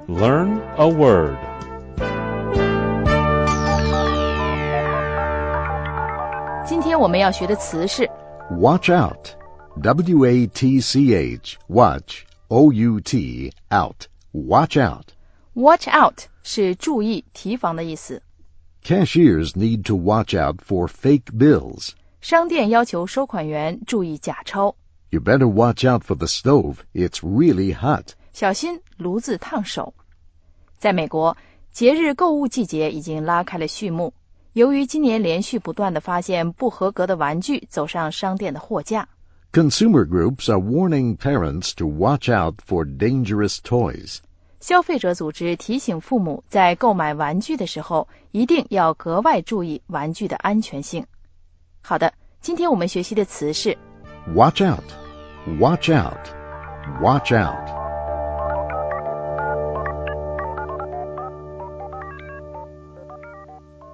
Learn a word. 今天我们要学的词是 Watch out. W-A-T-C-H. Watch. O-U-T. Out. Watch out. watch out 是注意提防的意思。 Cashiers need to watch out for fake bills. 商店要求收款员注意假钞。 You better watch out for the stove. It's really hot. 小心炉子烫手。在美国，节日购物季节已经拉开了序幕。由于今年连续不断地发现不合格的玩具走上商店的货架， Consumer groups are warning parents to watch out for dangerous toys. 消费者组织提醒父母在购买玩具的时候一定要格外注意玩具的安全性。好的，今天我们学习的词是 Watch out. Watch out. Watch out.